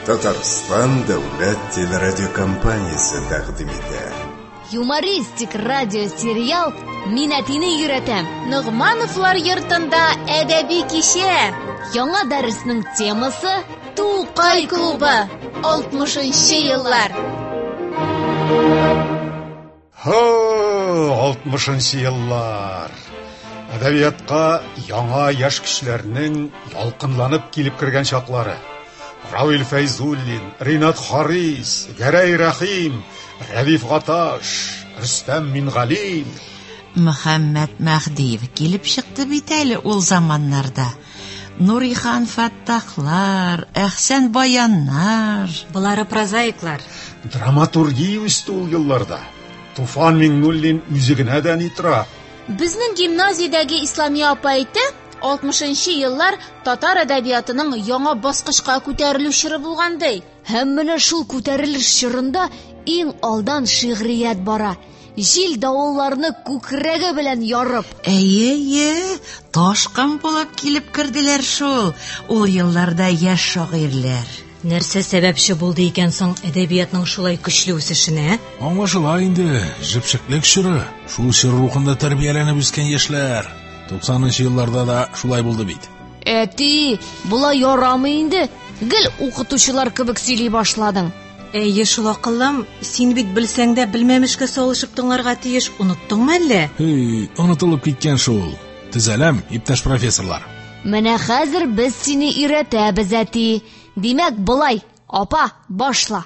Татарстан дәүләт телерадиокомпаниясе тәкъдим итә. Юмористик радиосериал «Мин әтине өйрәтәм». Ногмановлар йортында әдәби кичә. Яңа дәреснең темасы «Тукай клубы. 60-нчы еллар». 60-нчы еллар. Әдәбиятка яңа яшь кешеләрнең ялкынланып килеп кергән чаклары. Равил Фәйзуллин, Ринат Харис, Гәрәй Рәхим, Рәдиф Гаташ, Рөстәм Мингали, Мөхәммәд Мәхдиев килеп чыкты бит әле ул заманнарда. Нурихан Фаттахлар, Әхсән Баяннар. Булары прозаиклар. Драматургия үсте ул елларда. Туфан Миңнуллин үзе генә дә нитра. Безнең гимназиядәге Исламия апа әйтә, 60-нчы еллар татар әдәбиятының яңа баскычка күтәрелү чоры булгандай. Һәм менә шул күтәрелеш чорында иң алдан шигърият бара. Җил давылларны күкрәге белән ярып. Әйе, ташкын булып килеп керделәр шул. Ул елларда яшь шагыйрьләр. Нәрсә сәбәпче булды икән соң әдәбиятның шулай көчле үсешенә? Аңлашыла инде, җепшеклек чоры. Шул чор рухында тәрбияләнеп үскән яшьләр. 90-нчы елларда да шулай булды бит. Әти, булай ярамый инде. Гел укытучылар кебек сөйли башладың. Әйе, шул акыллым, син бит белсәң дә белмәмешкә салышып тыңларга тиеш, оныттыңмы әллә? Онытылып киткән шул. Тезәләм, иптәш профессорлар. Менә хәзер без сине өйрәтәбез, әти. Димәк, булай, апа, башла.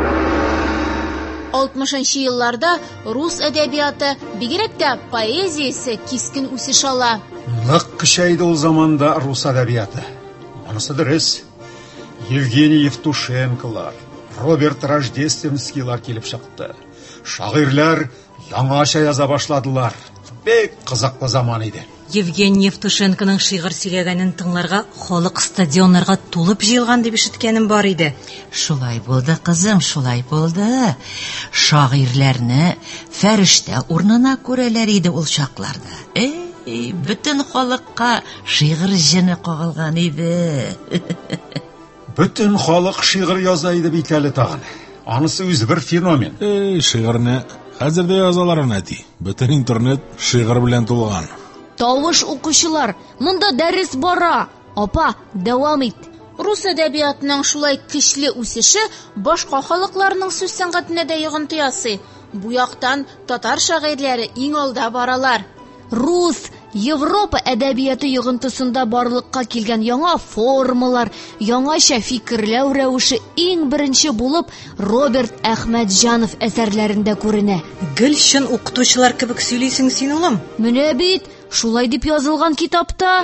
60-нчы елларда рус әдәбияты, бигрәк тә поэзиясе кискен үсеш ала. Нык көчәйде ул заманда рус әдәбияты. Монысы дөрес. Евгений Евтушенколар, Роберт Рождественскийлар килеп чыкты. Шагыйрьләр яңача яза башладылар. Бик кызыклы заман иде. Евгений Евтушенконың шигырь сөйләгәнен тыңларга халык стадионнарга тулып җыелган дип ишеткәнем бар иде. Шулай булды, кызым, шулай булды. Шагыйрьләрне фәрештә урынына күрәләр иде ул чакларда. Бөтен халыкка шигырь җене кагылган иде. Бөтен халык шигырь яза иде бит әле тагын. Анысы үзе бер феномен. Шигырьне хәзер дә язалар әти. Бөтен интернет шигырь белән тулган. Тавыш укучылар, монда дәрес бара. Апа, дәвам ит. Рус әдәбиятының шулай көчле үсеше башка халыкларның сүз сәнгатенә дә йогынты ясый. Бу яктан татар шагыйрьләре иң алда баралар. Рус, Европа әдәбияты йогынтысында барлыкка килгән яңа формалар, яңача фикерләү рәвеше иң беренче булып Роберт Әхмәтҗанов әсәрләрендә күренә. Гел чын укытучылар кебек сөйлисең син, улым. Менә бит, шулай дип язылган китапта.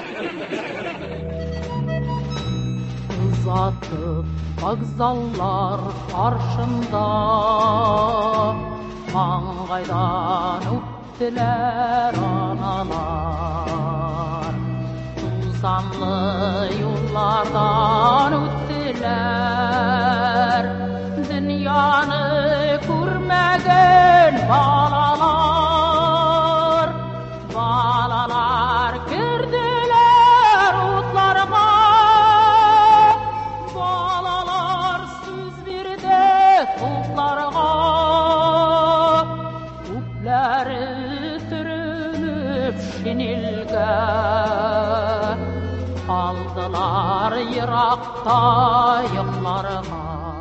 Узатып вокзаллар каршында маңгайдан үттеләр аналар. Тузанлы юллардан үттеләр дөньяны күрмәгән балалар. Балалар керделәр утларга, балалар сүз бирде тупларга. Күпләре төренеп шинелгә, калдылар еракта йокларга.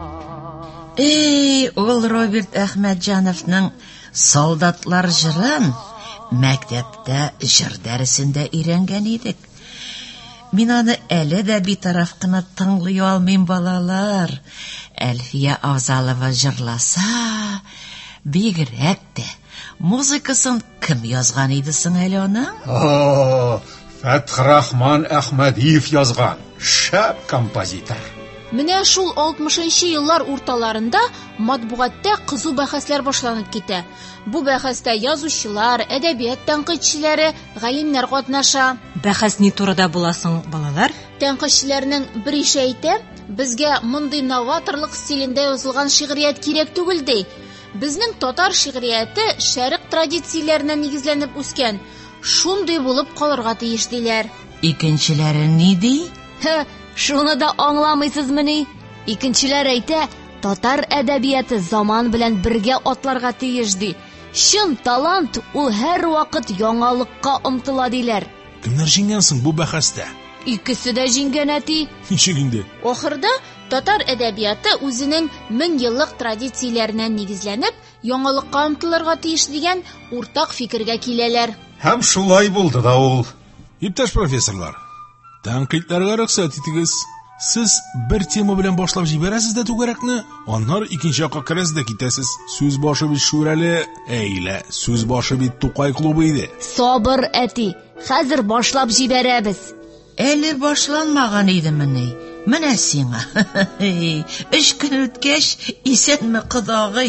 Ул Роберт Әхмәтҗановның солдатлар җырын мәктәптә җыр дәресендә өйрәнгән идек. Мин аны әле дә битараф кына тыңлый алмыйм, балалар. Әлфия Авзалова җырласа, бигрәк тә музыкасын кем язган иде соң әле аның? Фәтхрахман Әхмәдиев язган. Шәп композитор. Менә шул 60-нчы еллар урталарында матбугатта кызу бәхәсләр башланып китә. Бу бәхәстә язучылар, әдәбият тәнкыйтьчеләре, галимнәр катнаша. Бәхәс ни турыда буласың, балалар? Тәнкыйтьчеләрнең бер ише әйтә, безгә мондый новаторлык стилендә язылган шигърият кирәк түгел ди. Безнең татар шигърияте шәрык традицияләренә нигезләнеп үскән. Шундый булып калырга тиеш диләр. Икенчеләре ни ди? Шуны да аңламыйсызмыни? Икенчеләр әйтә, татар әдәбияты заман белән бергә атларга тиеш ди. Шын талант ул һәр вакыт яңалыкка омтыла диләр. Кемнәр җиңгән соң бу бәхәстә? Икесе дә җиңгән әти. Ничек инде? Ахырда татар әдәбияты үзенең 1000 еллык традицияләренә нигезләнеп, яңалыкка омтылырга тиеш дигән уртак фикергә киләләр. Һәм шулай булды да ул. Иптәш профессорлар, тәнкыйтьләргә рөхсәт итегез. Сез бер тема белән башлап җибәрәсез дә түгәрәкне, аннары икенче якка керәсез дә китәсез. Сүз башы бит Шүрәле, әйлә, сүз башы бит Тукай клубы иде. Сабыр, әти, хәзер башлап җибәрәбез. Әле башланмаган идеме? Менә сиңа. 3 көн үткәч, исәнме кодагый?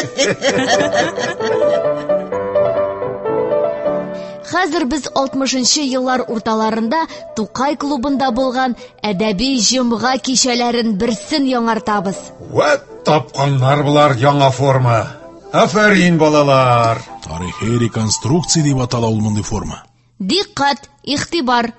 Хәзер без 60-нчы еллар урталарында Тукай клубында булган әдәби җомга кичәләрен берсен яңартабыз. Вәт тапканнар булар яңа форма. Афәрин балалар. Тарихи реконструкция дип атала ул мондый форма. Диккать, игътибар.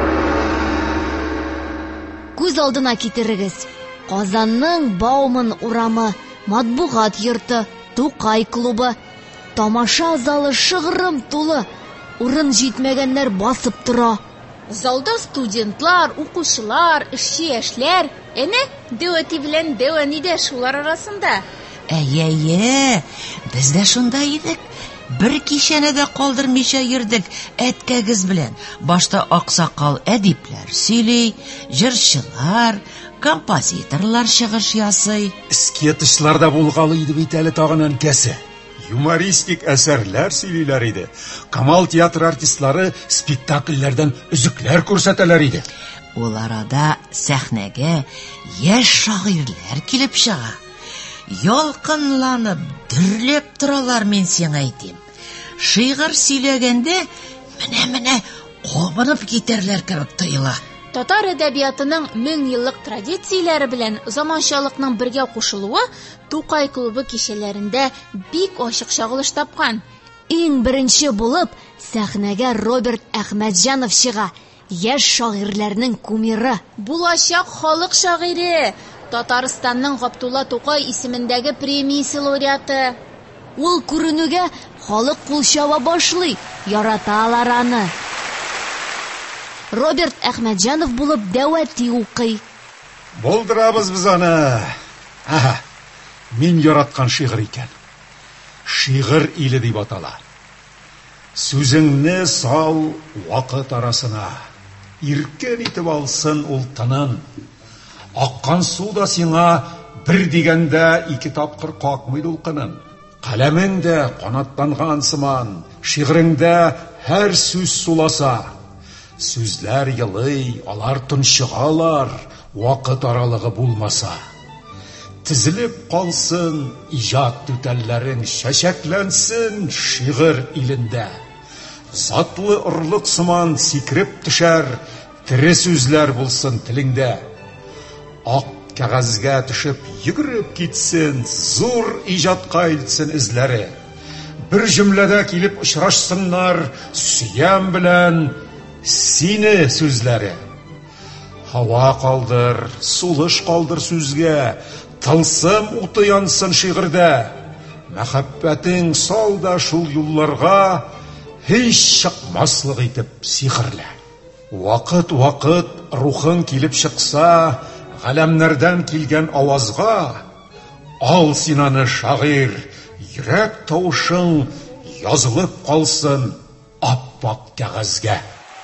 Күз алдына китерегез. Казанның Бауман урамы, матбугат йорты, Тукай клубы, тамаша залы шыгрым тулы. Урын җитмәгәннәр басып тора. Залда студентлар, укучылар, эшче-яшьләр, әнә Дәвәти белән Дәвәни дә шулар арасында. Әйе, без дә шунда идек. Бер кичәне дә калдырмыйча йөрдек әткәгез белән. Башта аксакал әдипләр сөйли, җырчылар, композиторлар чыгыш ясый. Скетчларда булгалы иде бит әле тагын әнкәсе. Юмористик әсәрләр сөйлиләр иде. Камал театр артистлары спектакльләрдән үзекләр күрсәтәләр иде. Ул арада сәхнәгә яшь шагыйрьләр килеп чыга. Ялкынланып, дөрләп торалар, мин сиңа әйтим. Шигырь сөйләгәндә менә кабынып китәрләр кебек тоела. Татар әдәбиятының 1000 еллык традицияләре белән заманчалыкның бергә кушылуы Тукай клубы кичәләрендә бик ачык чагылыш тапкан. Иң беренче булып сәхнәгә Роберт Әхмәтҗанов чыга, яшь шагыйрьләрнең кумиры. Булачак халык шагыйре, Татарстанның Габдулла Тукай исемендәге премиясе лауреаты. Ул күренүгә халык кулчаба башлый, яраталар аны. Роберт Әхмәтҗанов булып Дәвәти укый. Булдырабыз без аны. Мин яраткан шигырь икән. Шигырь иле дип атала. Сүзеңне сал вакыт арасына. Иркен итеп алсын ул тынын. Аккан су да сиңа бер дигәндә 2 тапкыр какмый дулкынын. Каләмең дә канатланган сыман, шигыреңдә һәр сүз суласа. Сүзләр елый, алар тынчыгалар, вакыт аралыгы булмаса. Тизилеп калсын иҗат түтәлләрең, чәчәкләнсен шигырь илендә. Затлы орлык сыман сикреп төшәр, тире сүзләр булсын телеңдә. Ак кәгазьгә төшеп йөгереп китсен, зур иҗатка илтсен эзләре. Бер җөмләдә килеп очрашсыннар, сөям белән сине сүзләре. Һава калдыр, сулыш калдыр сүзгә, тылсым уты янсын шигырьдә. Мәхәббәтең сал да шул юлларга, һич чыкмаслык итеп сихерлә. Вакыт рухың килеп чыкса, галәмнәрдән килгән авазга, ал син аны шагыйрь, йөрәк тавышың язылып калсын ап-ак кәгазьгә.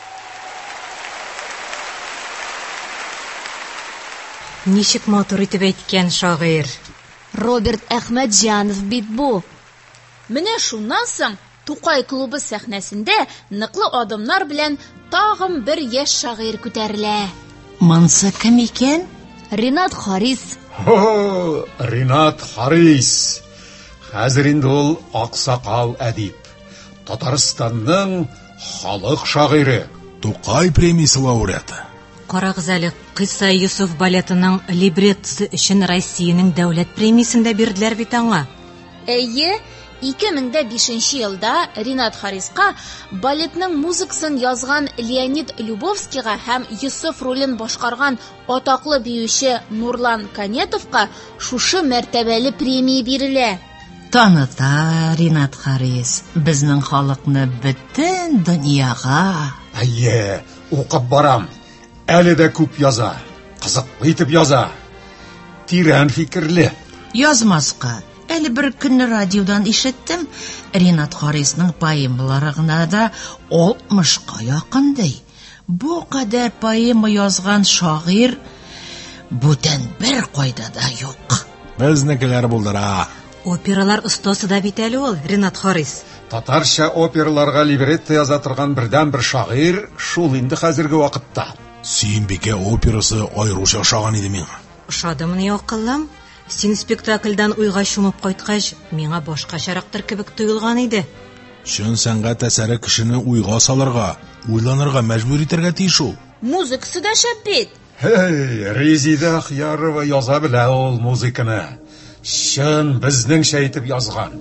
Ничек матур итеп әйткән шагыйрь. Роберт Әхмәтҗанов бит бу. Менә шуннан соң Тукай клубы сәхнәсендә ныклы адымнар белән тагын бер яшь шагыйрь күтәрелә. Монсы кем икән? Ринат Харис. Ринат Харис. Хәзер инде ул аксакал әдип. Татарстанның халык шагыйре. Тукай премиясе лауреаты. Карагыз әле, Кыса Юсуф балетының либреттосы өчен Россиянең дәүләт премиясен дә бирделәр бит аңа. Әйе, 2005 елда Ринат Хариска балетның музыкасын язган Леонид Любовскийга һәм Йосеф ролен башкарган атаклы биюче Нурлан Канетовка шушы мәртәбәле премия бирелә. Таныта Ринат Харис безнең халыкны бөтен дөньяга. Әйе, укып барам. Әле дә күп яза. Кызыклы итеп яза. Тирән фикерле. Язмаска, әле бер көнне радиодан ишеттем, Ринат Харисның поэмалары гына да 60-ка якындай. Бу кадәр поэма язган шагыйрь бүтән бер кайда да юк. Безнекеләр булдыра. Опералар остасы да бит әле ул, Ринат Харис. Татарча операларга либретто яза торган бердән бер шагыйрь шул инде хәзерге вакытта. Сөембикә операсы айруша ошаган иде миңа. Ошадымыни акыллым? Син спектакльдән уйга чумып кайткач, миңа башкачарактыр кебек тоелган иде. Шун сәнгать әсәре кешене уйга салырга, уйланырга мәҗбүр итәргә тиеш ул. Музыкасы да шәп бит. Hey, Резида Ахярова яза белә ул музыканы. Шын безнеңчә итеп язган.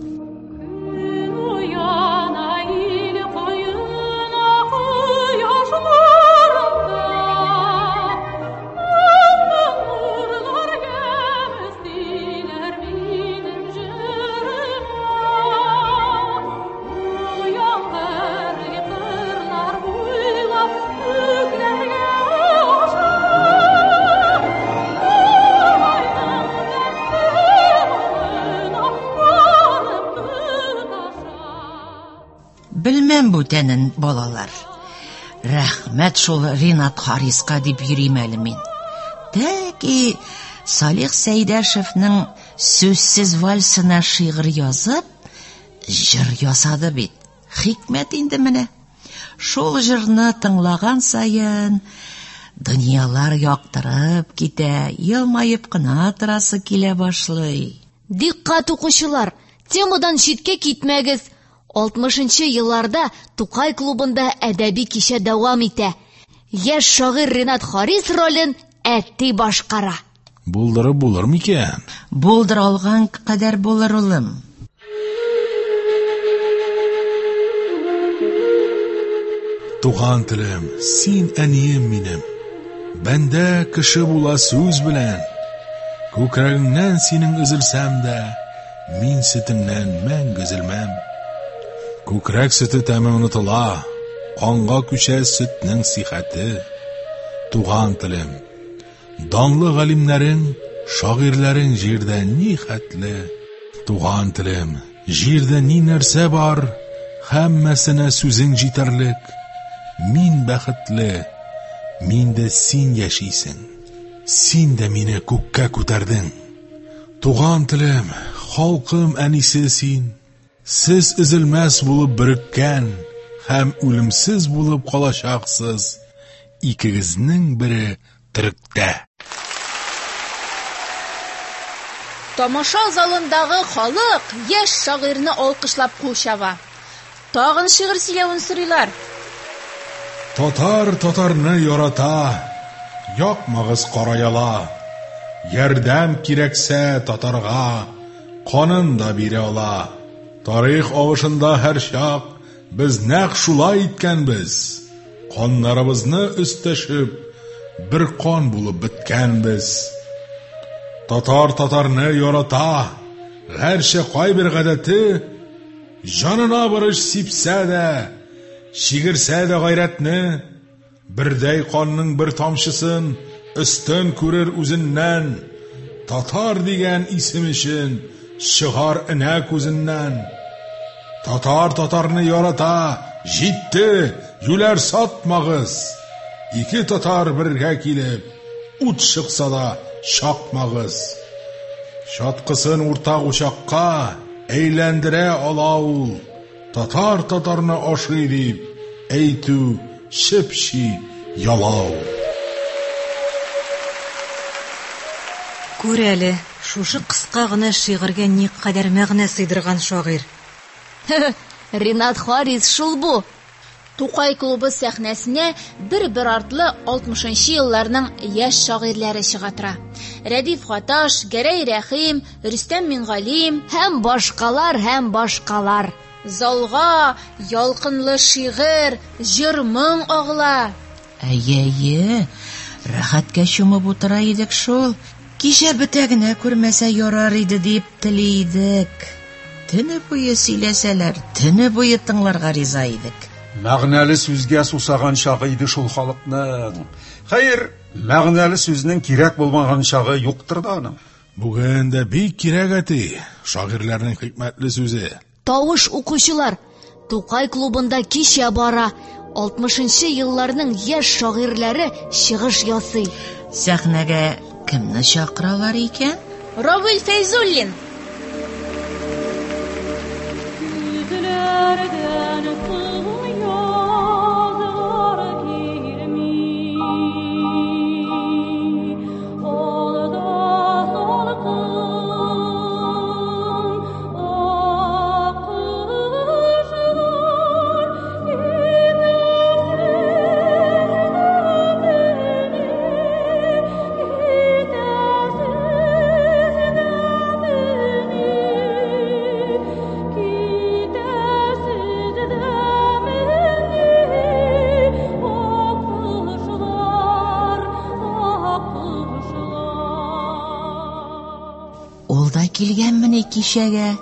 Белмәм бүтәнен, балалар. Рәхмәт шул Ринат Хариска дип йөрим әле мин. Тәки Салих Сәйдәшевнең сүзсез вальсына шигырь язып, җыр ясады бит. Хикмәт инде менә. Шул җырны тыңлаган саен дөньялар яктырып китә, елмаеп кына торасы килә башлый. Диккать укучылар, темадан читкә китмәгез. 60-нчы елларда Тукай клубында әдәби кичә дәвам итә. Яшь шагыйрь Ринат Харис ролен әти башкара. Булдырып булыр микән? Булдыр алган кадәр булыр улым. Туган телем, син әнием минем. Бәндә кеше була сүз белән. Күкрәгеңнән синең өзелсәм дә, мин сөтеңнән мәңге өзелмәм. Күкрәк сөте тәме онытыла, канга күчә сөтнең сихәте. Туган телем, данлы галимнәрең, шагыйрьләрең җирдә ни хәтле. Туган телем, җирдә ни нәрсә бар, һәммәсенә сүзең җитәрлек. Мин бәхетле, миндә син яшисең. Син дә мине күккә күтәрдең. Туган телем, халкым әнисе син. Сез üzülмәс булып биреккән һәм үлемсез булып калачаксыз. Икегезнең бире теректә. Тамаша залындагы халык яшь шагыйрьне алкышлап кулчава. Тагын шигырь сөйләвен сорыйлар. Татар татарны ярата, якмагыз караяла. Ярдәм кирәксә татарга, канын да бирә ала. Тарих авышында һәр чак без нәкъ шулай иткәнбез. Каннарыбызны өстәшеп, бер кан булып биткәнбез. Татар татарны ярата, гәрчә кайбер гадәте җанына барыш сипсә дә, шигерсә дә гайрәтне, бердәй канның бер тамчысын өстен күрер үзеннән. Татар дигән исем өчен чыгар энә күзеннән. Татар татарны ярата, җитте, юләр сатмагыз. Ике татар бергә килеп, ут чыкса да чакмагыз. Шаткысын уртак учакка әйләндерә ала ул. Татар татарны ашый дип әйтү шепши ялау. Күр әле, шушы кыска гына шигырьгә никадәр мәгънә сыйдырган шагыйрь. Ринат Харис шул бу. Тукай клубы сәхнәсенә бер артлы 60-нчы елларның яшь шагыйрьләре чыга тора. Рәдиф Гаташ, Гәрәй Рәхим, Рөстәм Мингалим һәм башкалар. Залга ялкынлы шигырь, җыр-моң агыла. Әйе, рәхәткә чумып утыра идек шул. Кичә бетәгенә күрмәсә ярар иде дип тели идек. Төне буе сөйләсәләр, төне буе тыңларга риза идек. Мәгънәле сүзгә сусаган чагы иде шул халыкның. Хәер, мәгънәле сүзнең кирәк булмаган чагы юктыр да аның. Бүген дә бик кирәк әти, шагыйрьләрнең хикмәтле сүзе. Тавыш укучылар, Тукай клубында кичә бара. 60-нчы елларның яшь шагыйрьләре чыгыш ясый. Сәхнәгә кемне чакыралар икән? Равил Фәйзуллин. Yüzlerden kıl yazar girmi, olda salkın akışlar, Ул да килгәнмени кичәгә?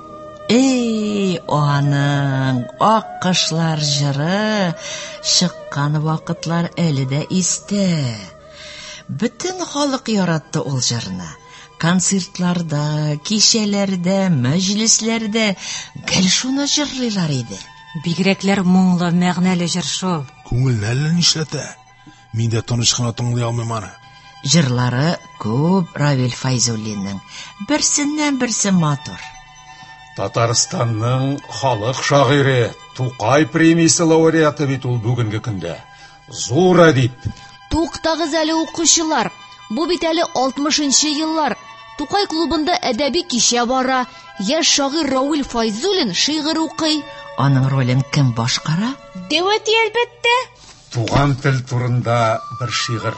Аның аккышлар җыры чыккан вакытлар әле дә истә. Бөтен халык яратты ул җырны. Концертларда, кичәләрдә, мәҗлесләрдә гел шуны җырлыйлар иде. Бигрәкләр моңлы, мәгънәле җыр шул. Күңелне әллә нишләтә? Мин дә таныш кына тыңлый алмыйм аны. Җырлары күп Равил Фәйзуллинның. Берсеннән-берсе матур. Татарстанның халык шагыйре, Тукай премиясе лауреаты бит ул бүгенге көндә. Зур әдип. Туктагыз әле укучылар. Бу бит әле 60-нчы еллар. Тукай клубында әдәби кичә бара. Яшь шагыйрь Равил Фәйзуллин шигырь укый. Аның ролен кем башкара? Дәвәти әлбәттә. Туган тел турында бер шигырь.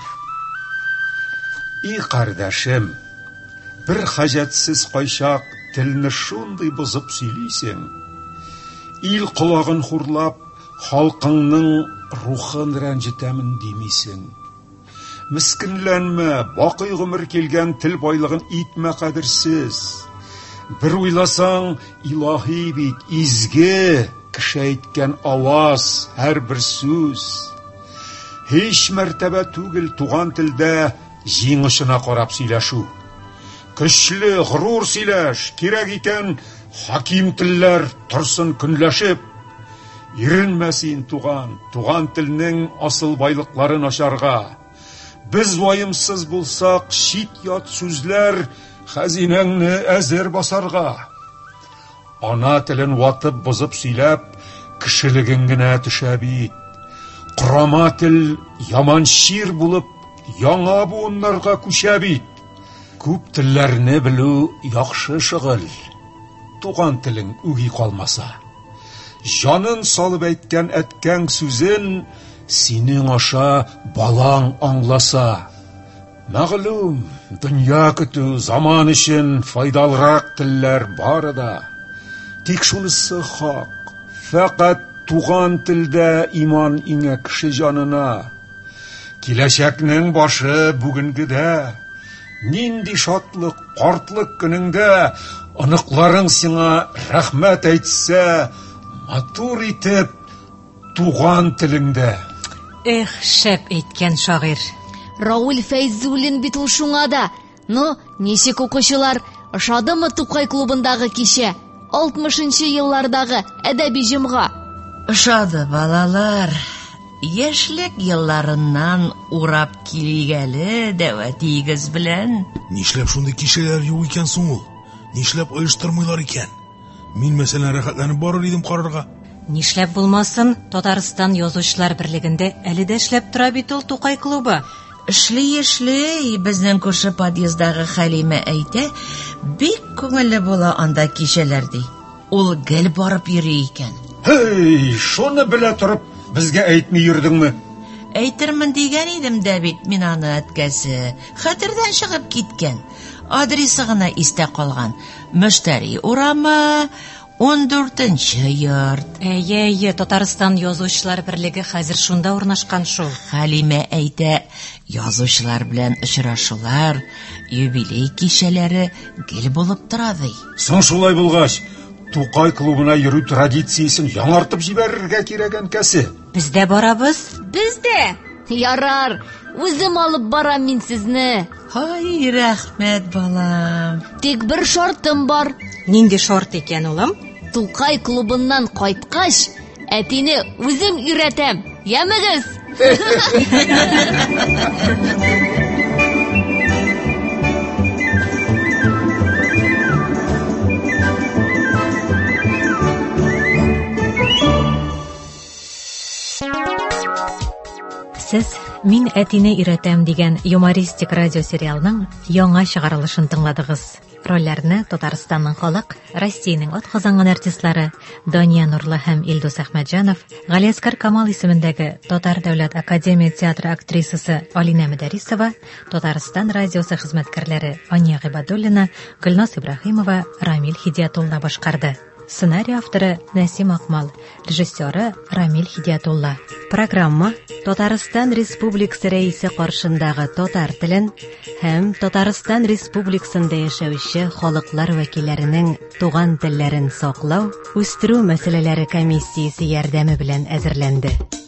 И кардәшем, бер хаҗәтсез кайчак телне шундый бозып сөйлисең. Ил колагын хурлап, халкыңның рухын рәнҗетәмен димисең. Мискенләнмә, бакый гомер килгән тел байлыгын итмә кадерсез. Бер уйласаң, илаһи бит, изге, кеше әйткән аваз, һәрбер сүз. Һич мәртәбә түгел туган телдә җиңүшенә карап сөйләшү. Көчле, горур сөйләш, кирәк икән хаким телләр торсын көнләшеп. Иренмәсин туган телнең асыл байлыкларын ашарга. Без ваемсыз булсак, чит ят сүзләр хәзинәңне әзер басарга. Ана телен ватып бозып сөйләп, кешелегең генә төшә бит. Корама тел яман шир булып, яңа буыннарга күчә бит. Күп телләрне белү яхшы шөгыль. Туган телең үги калмаса. Җанын салып әйткән әткәң сүзен синең аша балаң аңласа. Мәгълүм, дөнья көтү заман өчен файдалырак телләр бары да. Тик шунысы хак, фақат туган телдә иман иңә кеше җанына. Киләчәкнең башы бүгенгедә. Нинди шатлык, картлык көнеңдә оныкларың сиңа рәхмәт әйтсә, матур итеп туган телеңдә. Шәп әйткән шагыйрь. Равил Фәйзуллин бит ул шуңа да. Ничек укучылар, ошадымы Тукай клубындагы кичә? 60-нчы еллардагы әдәби җомга. Ошады, балалар. Яшьлек елларыннан урап килгәле дәвәтигез белән. Нишләп шундый кичәләр юк икән соң ул? Нишләп оештырмыйлар икән? Мин мәсәлән рәхәтләнеп барыр идем карарга. Нишләп булмасын, Татарстан язучылар берлегендә әле дә эшләп тора бит ул Тукай клубы. Эшли, безнең күрше подъездагы Хәлимә әйтә, бик күңелле була анда кичәләр ди. Ул гел барып йөри икән. Шуны белә торып, Безгә әйтми йөрдеңме? Әйтермен дигән идем дә бит мин аны әткәсе. Хәтердән чыгып киткән. Адресы гына истә калган. Мөштәри урамы, 14-нче йорт. Әйе, Татарстан язучылар берлеге хәзер шунда урнашкан шул. Хәлимә әйтә, язучылар белән очрашулар, юбилей кичәләре гел булып тора ди. Соң шулай булгач, Тукай клубына йөрү традициясен яңартып җибәрергә кирәк әнкәсе. Бездә барабыз. Бездә. Ярар, үзем алып барам мин сезне. Һай, рәхмәт балам. Тик бер шартым бар. Нинди шарт икән, улым? Тукай клубыннан кайткач, әтине үзем өйрәтәм. Ямыгыз. Сез «Мин әтине өйрәтәм» дигән юмористик радиосериалның яңа чыгарылышын тыңладыгыз. Рольләрне Татарстанның халык, Россиянең атказанган артистлары Дания Нурлы һәм Илдус Әхмәтҗанов, Галиәскәр Камал исемендәге Татар дәүләт академия театры актрисасы Алина Мөдәрисова, Татарстан радиосы хезмәткәрләре Ания Гыйбадуллина, Гөлназ Ибраһимова, Рамил Хидиятулла башкарды. Сценарий авторы Насим Акмал, режиссеры Рамил Хидиятулла. Программа Татарстан Республикасы рәисе каршындагы татар телен һәм Татарстан Республикасында яшәүче халыклар вәкилләренең туган телләрен саклау, үстерү мәсьәләләре комиссиясе ярдәме белән әзерләнде.